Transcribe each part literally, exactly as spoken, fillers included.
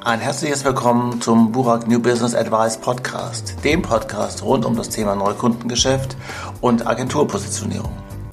Ein herzliches Willkommen zum Burak New Business Advice Podcast, dem Podcast rund um das Thema Neukundengeschäft und Agenturpositionierung.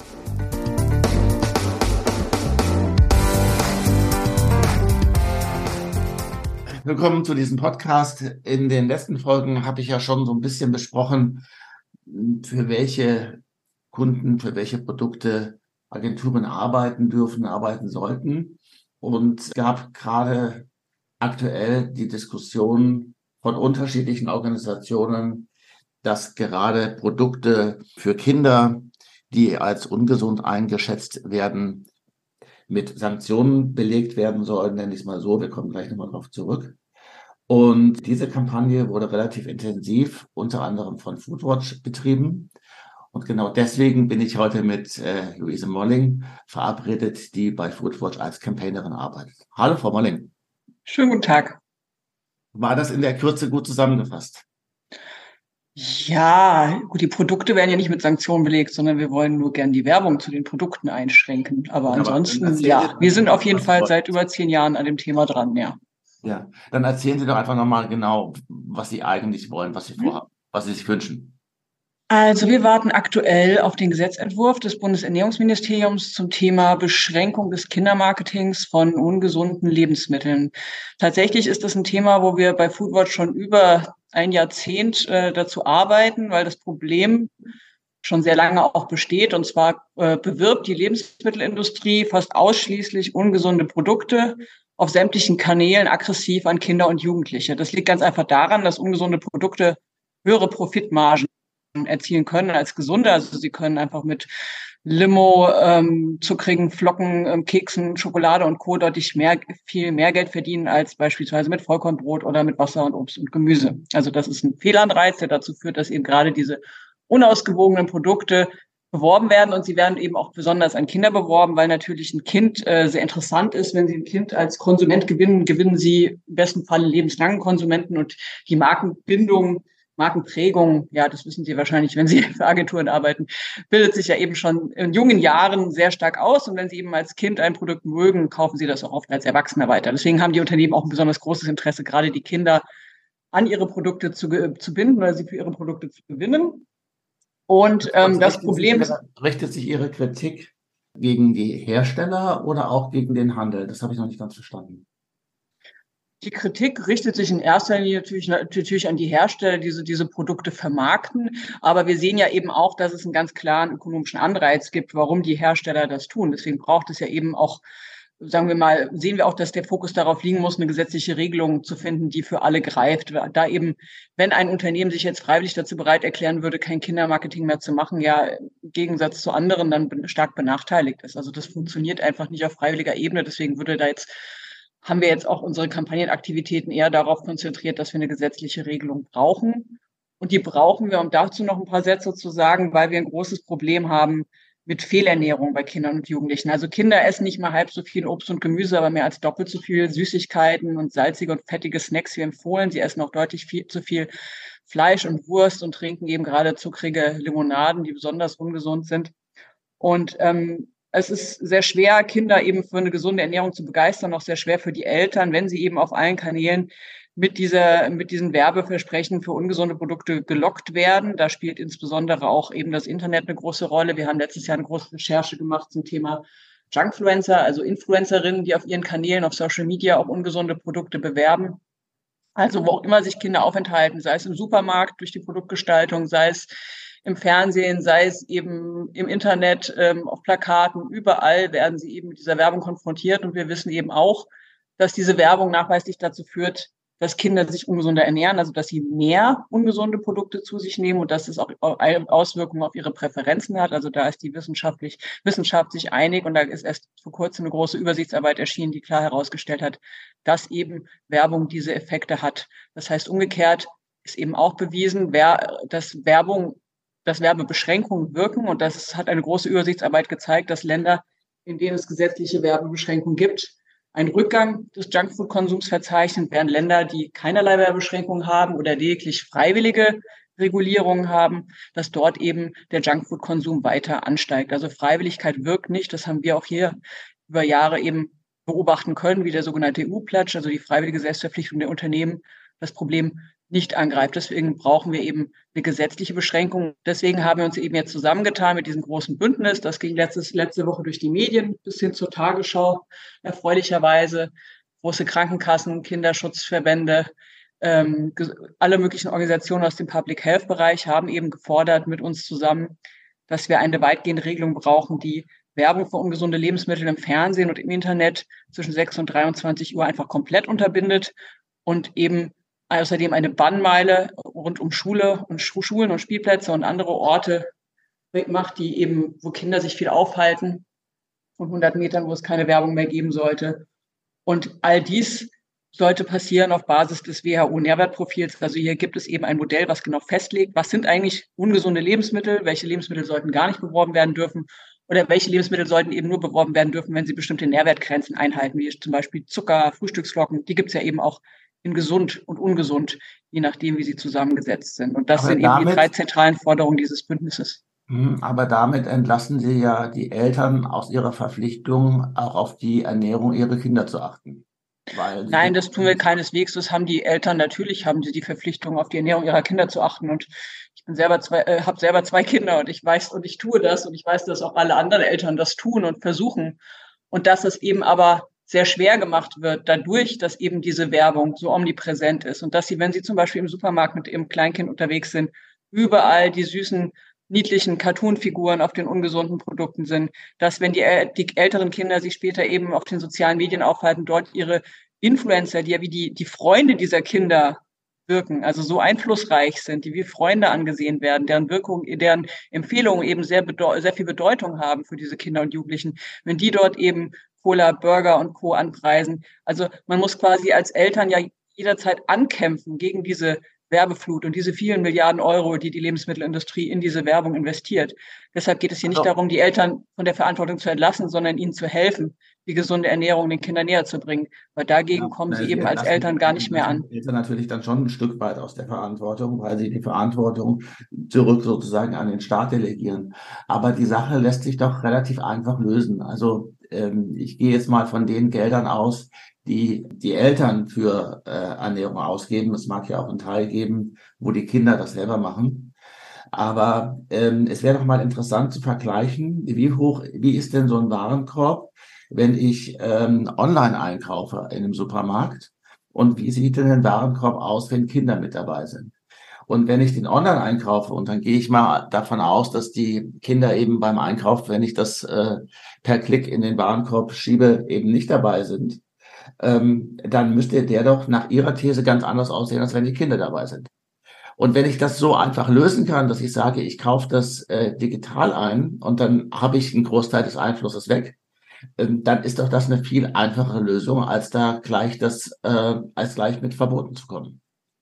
Willkommen zu diesem Podcast. In den letzten Folgen habe ich ja schon so ein bisschen besprochen, für welche Kunden, für welche Produkte Agenturen arbeiten dürfen, arbeiten sollten. Und es gab gerade aktuell die Diskussion von unterschiedlichen Organisationen, dass gerade Produkte für Kinder, die als ungesund eingeschätzt werden, mit Sanktionen belegt werden sollen, nenne ich es mal so. Wir kommen gleich nochmal drauf zurück. Und diese Kampagne wurde relativ intensiv, unter anderem von Foodwatch betrieben. Und genau deswegen bin ich heute mit äh, Luise Molling verabredet, die bei Foodwatch als Campaignerin arbeitet. Hallo, Frau Molling. Schönen guten Tag. War das in der Kürze gut zusammengefasst? Ja, gut, die Produkte werden ja nicht mit Sanktionen belegt, sondern wir wollen nur gern die Werbung zu den Produkten einschränken. Aber Ja, aber ansonsten, ja, wir sind auf jeden Fall seit über zehn Jahren an dem Thema dran, ja. Ja, dann erzählen Sie doch einfach nochmal genau, was Sie eigentlich wollen, was Sie vorhaben, was Sie sich wünschen. Also wir warten aktuell auf den Gesetzentwurf des Bundesernährungsministeriums zum Thema Beschränkung des Kindermarketings von ungesunden Lebensmitteln. Tatsächlich ist das ein Thema, wo wir bei Foodwatch schon über ein Jahrzehnt äh, dazu arbeiten, weil das Problem schon sehr lange auch besteht. Und zwar äh, bewirbt die Lebensmittelindustrie fast ausschließlich ungesunde Produkte auf sämtlichen Kanälen aggressiv an Kinder und Jugendliche. Das liegt ganz einfach daran, dass ungesunde Produkte höhere Profitmargen erzielen können als gesunde. Also sie können einfach mit Limo, ähm, zuckrigen Flocken, ähm, Keksen, Schokolade und Co. deutlich mehr, viel mehr Geld verdienen als beispielsweise mit Vollkornbrot oder mit Wasser und Obst und Gemüse. Also das ist ein Fehlanreiz, der dazu führt, dass eben gerade diese unausgewogenen Produkte beworben werden, und sie werden eben auch besonders an Kinder beworben, weil natürlich ein Kind äh, sehr interessant ist. Wenn Sie ein Kind als Konsument gewinnen, gewinnen Sie im besten Fall lebenslangen Konsumenten, und die Markenbindung, Markenprägung, ja, das wissen Sie wahrscheinlich, wenn Sie für Agenturen arbeiten, bildet sich ja eben schon in jungen Jahren sehr stark aus. Und wenn Sie eben als Kind ein Produkt mögen, kaufen Sie das auch oft als Erwachsener weiter. Deswegen haben die Unternehmen auch ein besonders großes Interesse, gerade die Kinder an ihre Produkte zu, zu binden oder sie für ihre Produkte zu gewinnen. Und ähm, das Problem ist... Richtet sich Ihre Kritik gegen die Hersteller oder auch gegen den Handel? Das habe ich noch nicht ganz verstanden. Die Kritik richtet sich in erster Linie natürlich, natürlich an die Hersteller, die diese, diese Produkte vermarkten. Aber wir sehen ja eben auch, dass es einen ganz klaren ökonomischen Anreiz gibt, warum die Hersteller das tun. Deswegen braucht es ja eben auch, sagen wir mal, sehen wir auch, dass der Fokus darauf liegen muss, eine gesetzliche Regelung zu finden, die für alle greift. Da eben, wenn ein Unternehmen sich jetzt freiwillig dazu bereit erklären würde, kein Kindermarketing mehr zu machen, ja im Gegensatz zu anderen dann stark benachteiligt ist. Also das funktioniert einfach nicht auf freiwilliger Ebene. Deswegen würde da jetzt haben wir jetzt auch unsere Kampagnenaktivitäten eher darauf konzentriert, dass wir eine gesetzliche Regelung brauchen. Und die brauchen wir, um dazu noch ein paar Sätze zu sagen, weil wir ein großes Problem haben mit Fehlernährung bei Kindern und Jugendlichen. Also Kinder essen nicht mal halb so viel Obst und Gemüse, aber mehr als doppelt so viel Süßigkeiten und salzige und fettige Snacks wie empfohlen. Sie essen auch deutlich viel, zu viel Fleisch und Wurst und trinken eben gerade zuckrige Limonaden, die besonders ungesund sind. Und ähm, es ist sehr schwer, Kinder eben für eine gesunde Ernährung zu begeistern, auch sehr schwer für die Eltern, wenn sie eben auf allen Kanälen mit dieser, mit diesen Werbeversprechen für ungesunde Produkte gelockt werden. Da spielt insbesondere auch eben das Internet eine große Rolle. Wir haben letztes Jahr eine große Recherche gemacht zum Thema Junkfluencer, also Influencerinnen, die auf ihren Kanälen auf Social Media auch ungesunde Produkte bewerben. Also wo auch immer sich Kinder aufenthalten, sei es im Supermarkt durch die Produktgestaltung, sei es im Fernsehen, sei es eben im Internet, ähm, auf Plakaten, überall werden sie eben mit dieser Werbung konfrontiert. Und wir wissen eben auch, dass diese Werbung nachweislich dazu führt, dass Kinder sich ungesunder ernähren, also dass sie mehr ungesunde Produkte zu sich nehmen und dass es auch Auswirkungen auf ihre Präferenzen hat. Also da ist die wissenschaftlich, Wissenschaft sich einig, und da ist erst vor kurzem eine große Übersichtsarbeit erschienen, die klar herausgestellt hat, dass eben Werbung diese Effekte hat. Das heißt, umgekehrt ist eben auch bewiesen, dass Werbung dass Werbebeschränkungen wirken, und das hat eine große Übersichtsarbeit gezeigt, dass Länder, in denen es gesetzliche Werbebeschränkungen gibt, einen Rückgang des Junkfood-Konsums verzeichnen, während Länder, die keinerlei Werbebeschränkungen haben oder lediglich freiwillige Regulierungen haben, dass dort eben der Junkfood-Konsum weiter ansteigt. Also Freiwilligkeit wirkt nicht, das haben wir auch hier über Jahre eben beobachten können, wie der sogenannte E U-Pledge, also die freiwillige Selbstverpflichtung der Unternehmen, das Problem nicht angreift. Deswegen brauchen wir eben eine gesetzliche Beschränkung. Deswegen haben wir uns eben jetzt zusammengetan mit diesem großen Bündnis. Das ging letztes, letzte Woche durch die Medien bis hin zur Tagesschau, erfreulicherweise. Große Krankenkassen, Kinderschutzverbände, ähm, alle möglichen Organisationen aus dem Public Health Bereich haben eben gefordert mit uns zusammen, dass wir eine weitgehende Regelung brauchen, die Werbung für ungesunde Lebensmittel im Fernsehen und im Internet zwischen sechs und dreiundzwanzig Uhr einfach komplett unterbindet und eben außerdem eine Bannmeile rund um Schule und Schulen und Spielplätze und andere Orte macht, die eben, wo Kinder sich viel aufhalten, von hundert Metern, wo es keine Werbung mehr geben sollte. Und all dies sollte passieren auf Basis des W H O-Nährwertprofils. Also hier gibt es eben ein Modell, was genau festlegt, was sind eigentlich ungesunde Lebensmittel, welche Lebensmittel sollten gar nicht beworben werden dürfen oder welche Lebensmittel sollten eben nur beworben werden dürfen, wenn sie bestimmte Nährwertgrenzen einhalten, wie zum Beispiel Zucker, Frühstücksflocken. Die gibt es ja eben auch in gesund und ungesund, je nachdem, wie sie zusammengesetzt sind. Und das Aber sind eben die damit, drei zentralen Forderungen dieses Bündnisses. aber damit entlassen Sie ja die Eltern aus ihrer Verpflichtung, auch auf die Ernährung ihrer Kinder zu achten. Weil sie Nein, das tun wir keineswegs. Das haben die Eltern natürlich, haben sie die Verpflichtung, auf die Ernährung ihrer Kinder zu achten. Und ich bin selber zwei, äh, habe selber zwei Kinder und ich weiß und ich tue das und ich weiß, dass auch alle anderen Eltern das tun und versuchen. Und dass es eben aber sehr schwer gemacht wird, dadurch, dass eben diese Werbung so omnipräsent ist und dass sie, wenn sie zum Beispiel im Supermarkt mit ihrem Kleinkind unterwegs sind, überall die süßen, niedlichen Cartoon-Figuren auf den ungesunden Produkten sind, dass wenn die, die älteren Kinder sich später eben auf den sozialen Medien aufhalten, dort ihre Influencer, die ja wie die, die Freunde dieser Kinder wirken, also so einflussreich sind, die wie Freunde angesehen werden, deren Wirkung, deren Empfehlungen eben sehr, sehr viel Bedeutung haben für diese Kinder und Jugendlichen, wenn die dort eben Cola, Burger und Co. anpreisen. Also man muss quasi als Eltern ja jederzeit ankämpfen gegen diese Werbeflut und diese vielen Milliarden Euro, die die Lebensmittelindustrie in diese Werbung investiert. Deshalb geht es hier nicht darum, die Eltern von der Verantwortung zu entlassen, sondern ihnen zu helfen, die gesunde Ernährung den Kindern näher zu bringen. Weil dagegen ja, kommen sie eben als Eltern gar nicht mehr an. Eltern natürlich dann schon ein Stück weit aus der Verantwortung, weil sie die Verantwortung zurück sozusagen an den Staat delegieren. Aber die Sache lässt sich doch relativ einfach lösen. Also ähm, ich gehe jetzt mal von den Geldern aus, die die Eltern für äh, Ernährung ausgeben. Es mag ja auch einen Teil geben, wo die Kinder das selber machen. Aber ähm, es wäre doch mal interessant zu vergleichen, wie hoch, wie ist denn so ein Warenkorb, wenn ich ähm, online einkaufe in einem Supermarkt, und wie sieht denn ein Warenkorb aus, wenn Kinder mit dabei sind? Und wenn ich den online einkaufe, und dann gehe ich mal davon aus, dass die Kinder eben beim Einkauf, wenn ich das äh, per Klick in den Warenkorb schiebe, eben nicht dabei sind, ähm, dann müsste der doch nach Ihrer These ganz anders aussehen, als wenn die Kinder dabei sind. Und wenn ich das so einfach lösen kann, dass ich sage, ich kaufe das äh, digital ein und dann habe ich einen Großteil des Einflusses weg, dann ist doch das eine viel einfachere Lösung, als da gleich das, äh, als gleich mit Verboten zu kommen.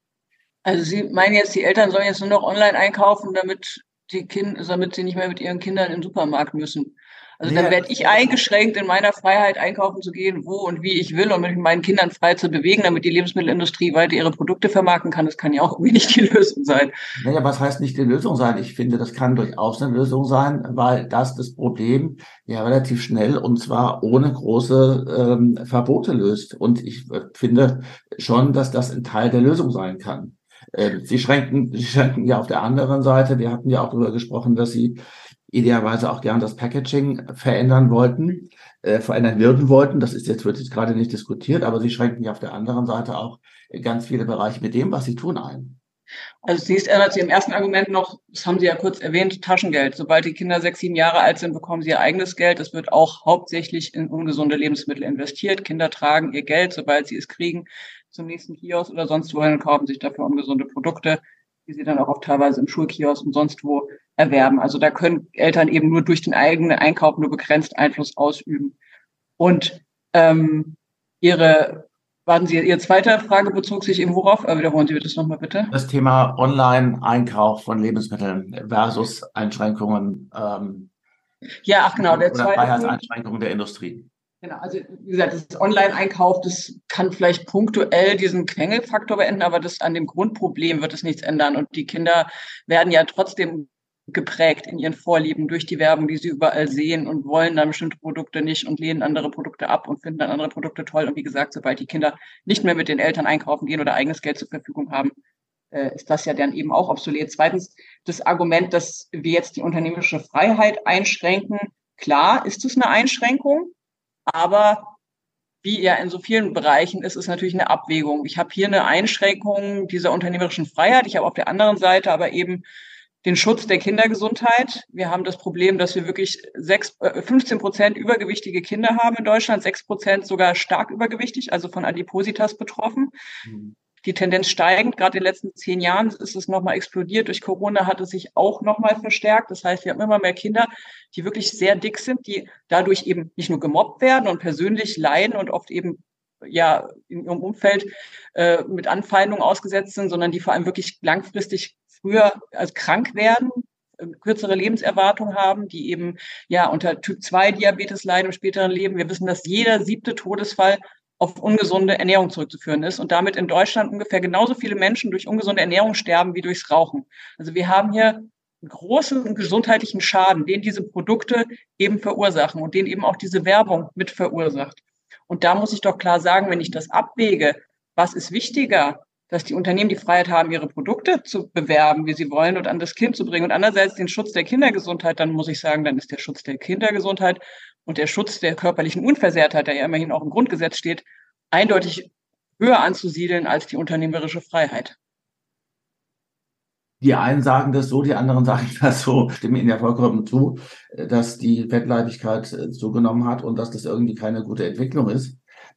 Also Sie meinen jetzt, die Eltern sollen jetzt nur noch online einkaufen, damit die Kinder, damit sie nicht mehr mit ihren Kindern im Supermarkt müssen. Also dann werde ich eingeschränkt in meiner Freiheit, einkaufen zu gehen, wo und wie ich will und mit meinen Kindern frei zu bewegen, damit die Lebensmittelindustrie weiter ihre Produkte vermarkten kann. Das kann ja auch irgendwie nicht die Lösung sein. Naja, was heißt nicht die Lösung sein? Ich finde, das kann durchaus eine Lösung sein, weil das das Problem ja relativ schnell und zwar ohne große ähm, Verbote löst. Und ich äh, finde schon, dass das ein Teil der Lösung sein kann. Äh, Sie schränken, Sie schränken ja auf der anderen Seite, wir hatten ja auch darüber gesprochen, dass Sie idealerweise auch gern das Packaging verändern wollten, äh, verändern würden wollten. Das ist jetzt, wird jetzt gerade nicht diskutiert, aber Sie schränken ja auf der anderen Seite auch ganz viele Bereiche mit dem, was Sie tun, ein. Also zunächst ändert sich im ersten Argument noch, das haben Sie ja kurz erwähnt, Taschengeld. Sobald die Kinder sechs, sieben Jahre alt sind, bekommen sie ihr eigenes Geld. Das wird auch hauptsächlich in ungesunde Lebensmittel investiert. Kinder tragen ihr Geld, sobald sie es kriegen, zum nächsten Kiosk oder sonst wohin und kaufen sich dafür ungesunde Produkte, die sie dann auch oft teilweise im Schulkiosk und sonst wo erwerben. Also da können Eltern eben nur durch den eigenen Einkauf nur begrenzt Einfluss ausüben. Und ähm, ihre Warten Sie, Ihre zweite Frage bezog sich eben worauf? Wiederholen Sie das nochmal bitte. Das Thema Online-Einkauf von Lebensmitteln versus Einschränkungen. Ähm, ja, ach genau. Der oder Freiheitseinschränkungen der Industrie. Genau, also wie gesagt, das Online-Einkauf, das kann vielleicht punktuell diesen Quengelfaktor beenden, aber das an dem Grundproblem wird es nichts ändern. Und die Kinder werden ja trotzdem geprägt in ihren Vorlieben durch die Werbung, die sie überall sehen und wollen dann bestimmte Produkte nicht und lehnen andere Produkte ab und finden dann andere Produkte toll. Und wie gesagt, sobald die Kinder nicht mehr mit den Eltern einkaufen gehen oder eigenes Geld zur Verfügung haben, äh, ist das ja dann eben auch obsolet. Zweitens, das Argument, dass wir jetzt die unternehmerische Freiheit einschränken. Klar ist es eine Einschränkung, aber wie ja in so vielen Bereichen ist es natürlich eine Abwägung. Ich habe hier eine Einschränkung dieser unternehmerischen Freiheit. Ich habe auf der anderen Seite aber eben den Schutz der Kindergesundheit. Wir haben das Problem, dass wir wirklich sechs, fünfzehn Prozent übergewichtige Kinder haben in Deutschland, sechs Prozent sogar stark übergewichtig, also von Adipositas betroffen. Mhm. Die Tendenz steigend. Gerade in den letzten zehn Jahren ist es nochmal explodiert. Durch Corona hat es sich auch nochmal verstärkt. Das heißt, wir haben immer mehr Kinder, die wirklich sehr dick sind, die dadurch eben nicht nur gemobbt werden und persönlich leiden und oft eben ja in ihrem Umfeld äh, mit Anfeindungen ausgesetzt sind, sondern die vor allem wirklich langfristig früher als krank werden, kürzere Lebenserwartung haben, die eben ja unter Typ zwei Diabetes leiden im späteren Leben. Wir wissen, dass jeder siebte Todesfall auf ungesunde Ernährung zurückzuführen ist und damit in Deutschland ungefähr genauso viele Menschen durch ungesunde Ernährung sterben wie durchs Rauchen. Also wir haben hier einen großen gesundheitlichen Schaden, den diese Produkte eben verursachen und den eben auch diese Werbung mit verursacht. Und da muss ich doch klar sagen, wenn ich das abwäge, was ist wichtiger, dass die Unternehmen die Freiheit haben, ihre Produkte zu bewerben, wie sie wollen und an das Kind zu bringen und andererseits den Schutz der Kindergesundheit, dann muss ich sagen, dann ist der Schutz der Kindergesundheit und der Schutz der körperlichen Unversehrtheit, der ja immerhin auch im Grundgesetz steht, eindeutig höher anzusiedeln als die unternehmerische Freiheit. Die einen sagen das so, die anderen sagen das so. Ich stimme Ihnen ja vollkommen zu, dass die Fettleibigkeit zugenommen hat und dass das irgendwie keine gute Entwicklung ist.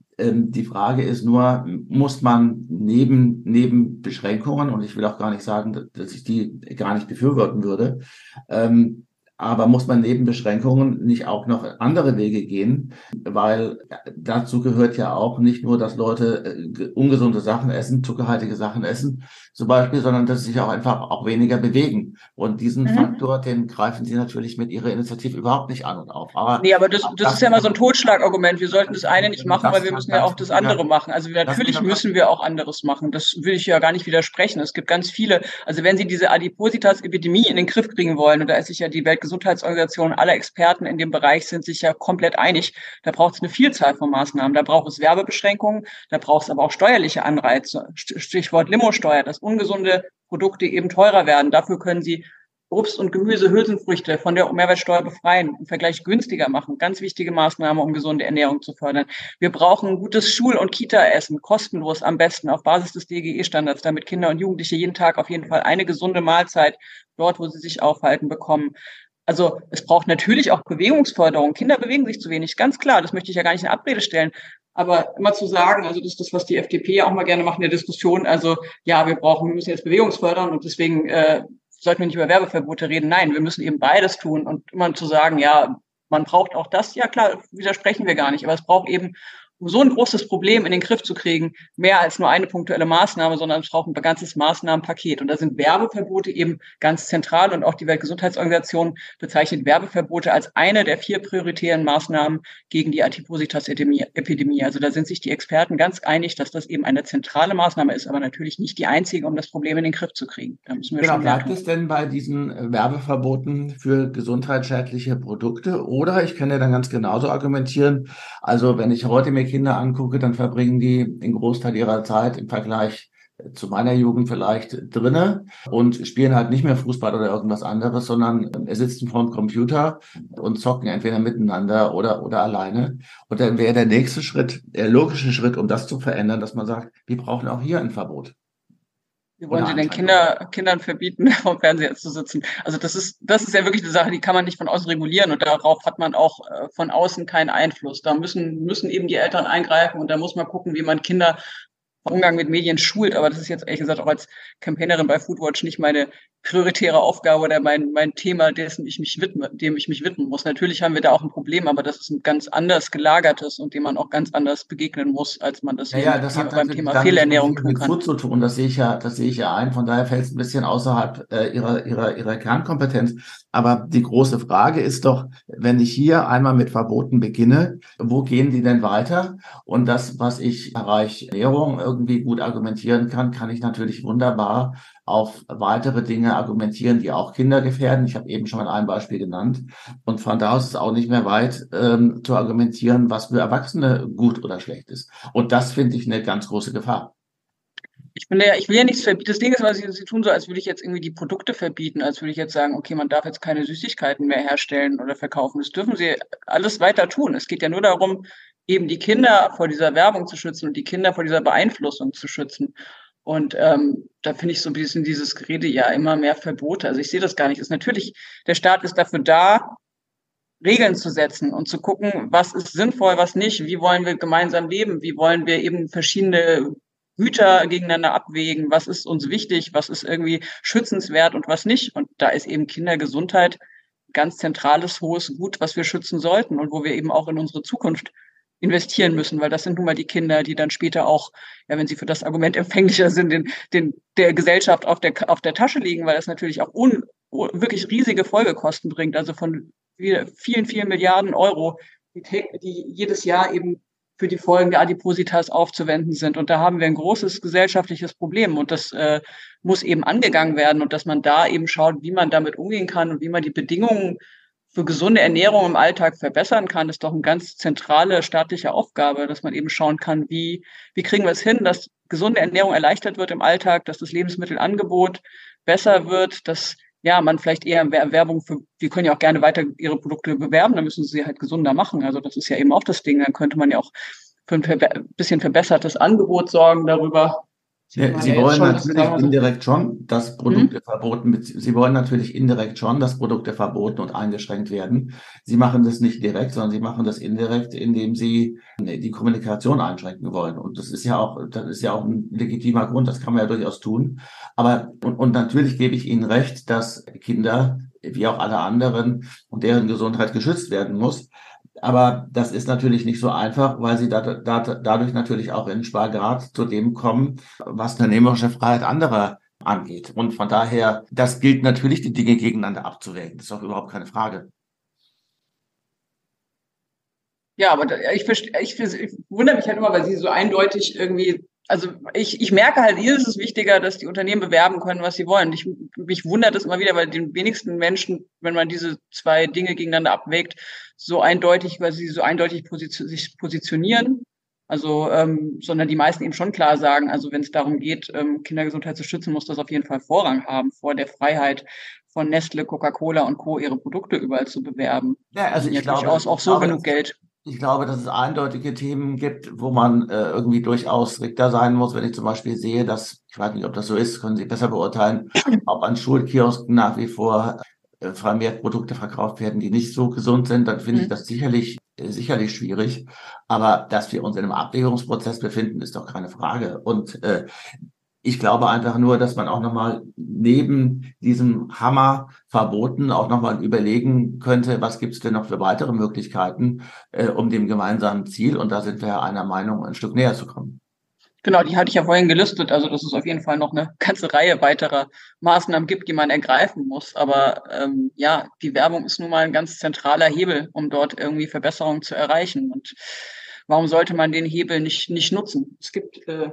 Die Frage ist nur, muss man neben, neben Beschränkungen, und ich will auch gar nicht sagen, dass ich die gar nicht befürworten würde, ähm, aber muss man neben Beschränkungen nicht auch noch andere Wege gehen? Weil dazu gehört ja auch nicht nur, dass Leute ungesunde Sachen essen, zuckerhaltige Sachen essen zum Beispiel, sondern dass sie sich auch einfach auch weniger bewegen. Und diesen mhm. Faktor, den greifen Sie natürlich mit Ihrer Initiative überhaupt nicht an und auf. Aber, nee, aber das, das, das ist ja immer so ein Totschlagargument. Wir sollten das eine nicht machen, weil wir müssen ja auch das andere machen. Also natürlich müssen wir auch anderes machen. Das will ich ja gar nicht widersprechen. Es gibt ganz viele, also wenn Sie diese Adipositas-Epidemie in den Griff kriegen wollen, und da ist sich ja die Weltgesundheitsorganisation, alle Experten in dem Bereich sind sich ja komplett einig, da braucht es eine Vielzahl von Maßnahmen. Da braucht es Werbebeschränkungen, da braucht es aber auch steuerliche Anreize. Stichwort Limosteuer, dass ungesunde Produkte eben teurer werden. Dafür können Sie Obst und Gemüse, Hülsenfrüchte von der Mehrwertsteuer befreien, im Vergleich günstiger machen. Ganz wichtige Maßnahme, um gesunde Ernährung zu fördern. Wir brauchen ein gutes Schul- und Kita-Essen, kostenlos am besten, auf Basis des D G E-Standards, damit Kinder und Jugendliche jeden Tag auf jeden Fall eine gesunde Mahlzeit dort, wo sie sich aufhalten, bekommen. Also es braucht natürlich auch Bewegungsförderung. Kinder bewegen sich zu wenig, ganz klar. Das möchte ich ja gar nicht in Abrede stellen. Aber immer zu sagen, also das ist das, was die F D P ja auch mal gerne macht in der Diskussion, also ja, wir brauchen, wir müssen jetzt Bewegung fördern und deswegen äh, sollten wir nicht über Werbeverbote reden. Nein, wir müssen eben beides tun und immer zu sagen, ja, man braucht auch das, ja klar, widersprechen wir gar nicht, aber es braucht eben, um so ein großes Problem in den Griff zu kriegen, mehr als nur eine punktuelle Maßnahme, sondern es braucht ein ganzes Maßnahmenpaket. Und da sind Werbeverbote eben ganz zentral und auch die Weltgesundheitsorganisation bezeichnet Werbeverbote als eine der vier prioritären Maßnahmen gegen die Adipositas-Epidemie. Also da sind sich die Experten ganz einig, dass das eben eine zentrale Maßnahme ist, aber natürlich nicht die einzige, um das Problem in den Griff zu kriegen. Da müssen wir genau, schon bleibt es denn bei diesen Werbeverboten für gesundheitsschädliche Produkte? Oder ich kann ja dann ganz genauso argumentieren, also wenn ich heute mir Kinder angucke, dann verbringen die den Großteil ihrer Zeit im Vergleich zu meiner Jugend vielleicht drinne und spielen halt nicht mehr Fußball oder irgendwas anderes, sondern sitzen vor dem Computer und zocken entweder miteinander oder, oder alleine. Und dann wäre der nächste Schritt, der logische Schritt, um das zu verändern, dass man sagt, wir brauchen auch hier ein Verbot. Wie wollen Sie denn Kinder, Kindern verbieten, vom Fernseher zu sitzen? Also das ist, das ist ja wirklich eine Sache, die kann man nicht von außen regulieren und darauf hat man auch äh, von außen keinen Einfluss. Da müssen, müssen eben die Eltern eingreifen und da muss man gucken, wie man Kinder Umgang mit Medien schult, aber das ist jetzt ehrlich gesagt auch als Campaignerin bei Foodwatch nicht meine prioritäre Aufgabe oder mein mein Thema, dessen ich mich widme, dem ich mich widmen muss. Natürlich haben wir da auch ein Problem, aber das ist ein ganz anders gelagertes und dem man auch ganz anders begegnen muss, als man das, ja, ja, das hier hat beim Thema Fehlernährung tun mit kann. Food zu tun. Das sehe ich ja, das sehe ich ja ein. Von daher fällt es ein bisschen außerhalb äh, ihrer ihrer ihrer Kernkompetenz. Aber die große Frage ist doch, wenn ich hier einmal mit Verboten beginne, wo gehen die denn weiter? Und das, was ich im Bereich Ernährung irgendwie gut argumentieren kann, kann ich natürlich wunderbar auf weitere Dinge argumentieren, die auch Kinder gefährden. Ich habe eben schon mal ein Beispiel genannt. Und von da aus ist es auch nicht mehr weit ähm, zu argumentieren, was für Erwachsene gut oder schlecht ist. Und das finde ich eine ganz große Gefahr. Ich bin ja, ich will ja nichts verbieten. Das Ding ist, was sie, sie tun so, als würde ich jetzt irgendwie die Produkte verbieten, als würde ich jetzt sagen, okay, man darf jetzt keine Süßigkeiten mehr herstellen oder verkaufen. Das dürfen sie alles weiter tun. Es geht ja nur darum, eben die Kinder vor dieser Werbung zu schützen und die Kinder vor dieser Beeinflussung zu schützen. Und ähm, da finde ich so ein bisschen dieses Gerede, ja, immer mehr Verbote. Also ich sehe das gar nicht. Es ist natürlich, der Staat ist dafür da, Regeln zu setzen und zu gucken, was ist sinnvoll, was nicht, wie wollen wir gemeinsam leben, wie wollen wir eben verschiedene Güter gegeneinander abwägen, was ist uns wichtig, was ist irgendwie schützenswert und was nicht. Und da ist eben Kindergesundheit ganz zentrales, hohes Gut, was wir schützen sollten und wo wir eben auch in unsere Zukunft investieren müssen, weil das sind nun mal die Kinder, die dann später auch, ja, wenn sie für das Argument empfänglicher sind, den, den, der Gesellschaft auf der, auf der Tasche liegen, weil das natürlich auch un, wirklich riesige Folgekosten bringt, also von vielen, vielen Milliarden Euro, die, die jedes Jahr eben für die Folgen der Adipositas aufzuwenden sind. Und da haben wir ein großes gesellschaftliches Problem. Und das äh, muss eben angegangen werden. Und dass man da eben schaut, wie man damit umgehen kann und wie man die Bedingungen für gesunde Ernährung im Alltag verbessern kann, ist doch eine ganz zentrale staatliche Aufgabe, dass man eben schauen kann, wie, wie kriegen wir es hin, dass gesunde Ernährung erleichtert wird im Alltag, dass das Lebensmittelangebot besser wird, dass ja, man vielleicht eher Werbung für, die können ja auch gerne weiter ihre Produkte bewerben, dann müssen sie sie halt gesunder machen. Also das ist ja eben auch das Ding. Dann könnte man ja auch für ein verbe- bisschen verbessertes Angebot sorgen darüber. Sieht Ja, man Sie ja jetzt wollen schon, dass natürlich teilweise. indirekt schon, dass Hm? Produkte verboten, Sie wollen natürlich indirekt schon, dass Produkte verboten und eingeschränkt werden. Sie machen das nicht direkt, sondern Sie machen das indirekt, indem Sie die Kommunikation einschränken wollen. Und das ist ja auch, das ist ja auch ein legitimer Grund, das kann man ja durchaus tun. Aber, und, und natürlich gebe ich Ihnen recht, dass Kinder, wie auch alle anderen, und deren Gesundheit geschützt werden muss. Aber das ist natürlich nicht so einfach, weil sie da, da, dadurch natürlich auch in Spagat zu dem kommen, was unternehmerische Freiheit anderer angeht. Und von daher, das gilt natürlich, die Dinge gegeneinander abzuwägen. Das ist auch überhaupt keine Frage. Ja, aber da, ich, verste- ich, ich wundere mich halt immer, weil sie so eindeutig irgendwie, also ich, ich merke halt, ihr ist es wichtiger, dass die Unternehmen bewerben können, was sie wollen. Ich, mich wundert es immer wieder, weil den wenigsten Menschen, wenn man diese zwei Dinge gegeneinander abwägt, so eindeutig, weil sie so eindeutig position, sich positionieren. Also, ähm, sondern die meisten eben schon klar sagen, also wenn es darum geht, ähm, Kindergesundheit zu schützen, muss das auf jeden Fall Vorrang haben vor der Freiheit von Nestle, Coca-Cola und Co. ihre Produkte überall zu bewerben. Ja, Die also verdienen ich ja glaube, durchaus auch ich so glaube, genug Geld. Ich glaube, dass es eindeutige Themen gibt, wo man äh, irgendwie durchaus strikter sein muss. Wenn ich zum Beispiel sehe, dass, ich weiß nicht, ob das so ist, können Sie besser beurteilen, ob an Schulkiosken nach wie vor äh, vermehrt Produkte verkauft werden, die nicht so gesund sind, dann finde ich Mhm. das sicherlich, äh, sicherlich schwierig. Aber dass wir uns in einem Abwägungsprozess befinden, ist doch keine Frage. Und äh, ich glaube einfach nur, dass man auch nochmal neben diesem Hammer verboten auch nochmal überlegen könnte, was gibt es denn noch für weitere Möglichkeiten, äh, um dem gemeinsamen Ziel, und da sind wir ja einer Meinung, ein Stück näher zu kommen. Genau, die hatte ich ja vorhin gelistet. Also, dass es auf jeden Fall noch eine ganze Reihe weiterer Maßnahmen gibt, die man ergreifen muss. Aber ähm, ja, die Werbung ist nun mal ein ganz zentraler Hebel, um dort irgendwie Verbesserungen zu erreichen. Und warum sollte man den Hebel nicht, nicht nutzen? Es gibt äh,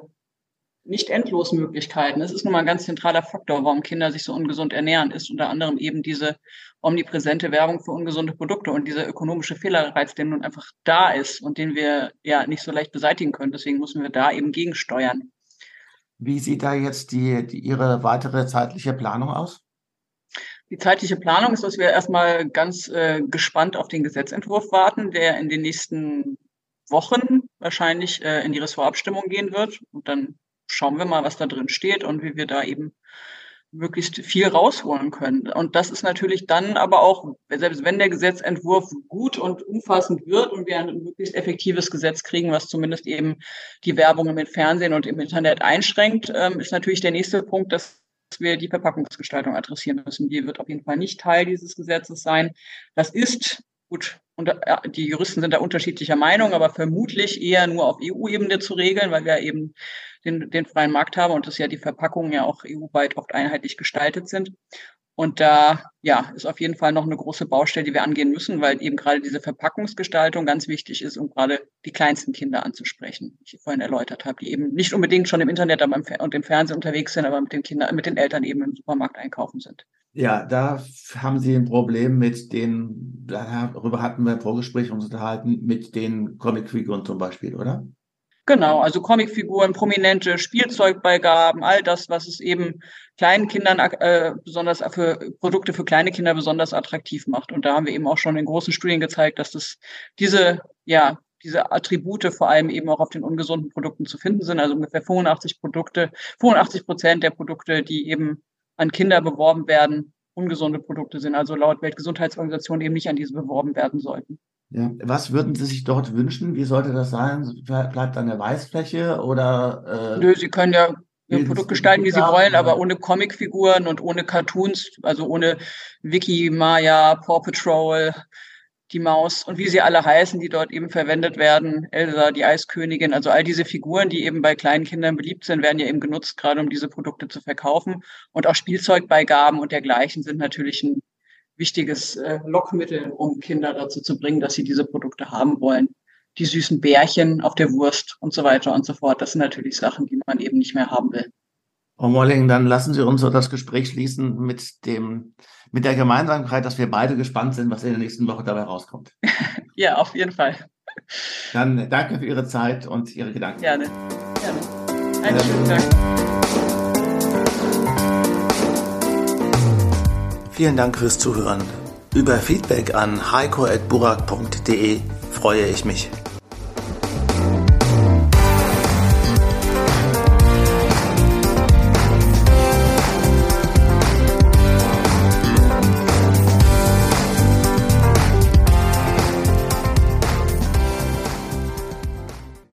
nicht endlos Möglichkeiten. Es ist nun mal ein ganz zentraler Faktor, warum Kinder sich so ungesund ernähren, ist unter anderem eben diese omnipräsente Werbung für ungesunde Produkte und dieser ökonomische Fehlerreiz, der nun einfach da ist und den wir ja nicht so leicht beseitigen können. Deswegen müssen wir da eben gegensteuern. Wie sieht da jetzt die, die Ihre weitere zeitliche Planung aus? Die zeitliche Planung ist, dass wir erstmal ganz äh, gespannt auf den Gesetzentwurf warten, der in den nächsten Wochen wahrscheinlich äh, in die Ressortabstimmung gehen wird. Und dann schauen wir mal, was da drin steht und wie wir da eben möglichst viel rausholen können. Und das ist natürlich dann aber auch, selbst wenn der Gesetzentwurf gut und umfassend wird und wir ein möglichst effektives Gesetz kriegen, was zumindest eben die Werbung im Fernsehen und im Internet einschränkt, ähm, ist natürlich der nächste Punkt, dass wir die Verpackungsgestaltung adressieren müssen. Die wird auf jeden Fall nicht Teil dieses Gesetzes sein. Das ist gut, und die Juristen sind da unterschiedlicher Meinung, aber vermutlich eher nur auf E U-Ebene zu regeln, weil wir eben den, den freien Markt haben und dass ja die Verpackungen ja auch E U-weit oft einheitlich gestaltet sind. Und da ja, ist auf jeden Fall noch eine große Baustelle, die wir angehen müssen, weil eben gerade diese Verpackungsgestaltung ganz wichtig ist, um gerade die kleinsten Kinder anzusprechen, die ich vorhin erläutert habe, die eben nicht unbedingt schon im Internet aber im Fer- und im Fernsehen unterwegs sind, aber mit den Kindern, mit den Eltern eben im Supermarkt einkaufen sind. Ja, da haben Sie ein Problem mit den, darüber hatten wir im Vorgespräch uns unterhalten, mit den Comicfiguren zum Beispiel, oder? Genau, also Comicfiguren, prominente Spielzeugbeigaben, all das, was es eben kleinen Kindern äh, besonders für Produkte für kleine Kinder besonders attraktiv macht. Und da haben wir eben auch schon in großen Studien gezeigt, dass das diese ja diese Attribute vor allem eben auch auf den ungesunden Produkten zu finden sind. Also ungefähr fünfundachtzig Produkte, fünfundachtzig Prozent der Produkte, die eben an Kinder beworben werden, ungesunde Produkte sind. Also laut Weltgesundheitsorganisation eben nicht an diese beworben werden sollten. Ja. Was würden Sie sich dort wünschen? Wie sollte das sein? Bleibt da eine Weißfläche oder äh, Nö, Sie können ja Ihr bilden Sie Produkt gestalten, wie Sie ab, wollen, aber oder? ohne Comicfiguren und ohne Cartoons, also ohne Wiki, Maya, Paw Patrol, die Maus und wie sie alle heißen, die dort eben verwendet werden, Elsa, die Eiskönigin, also all diese Figuren, die eben bei kleinen Kindern beliebt sind, werden ja eben genutzt, gerade um diese Produkte zu verkaufen. Und auch Spielzeugbeigaben und dergleichen sind natürlich ein wichtiges äh, Lockmittel, um Kinder dazu zu bringen, dass sie diese Produkte haben wollen. Die süßen Bärchen auf der Wurst und so weiter und so fort. Das sind natürlich Sachen, die man eben nicht mehr haben will. Frau Molling, dann lassen Sie uns so das Gespräch schließen mit dem, mit der Gemeinsamkeit, dass wir beide gespannt sind, was in der nächsten Woche dabei rauskommt. Ja, auf jeden Fall. Dann danke für Ihre Zeit und Ihre Gedanken. Gerne. Gerne. Einen schönen Tag. Vielen Dank fürs Zuhören. Über Feedback an heiko at burak punkt de freue ich mich.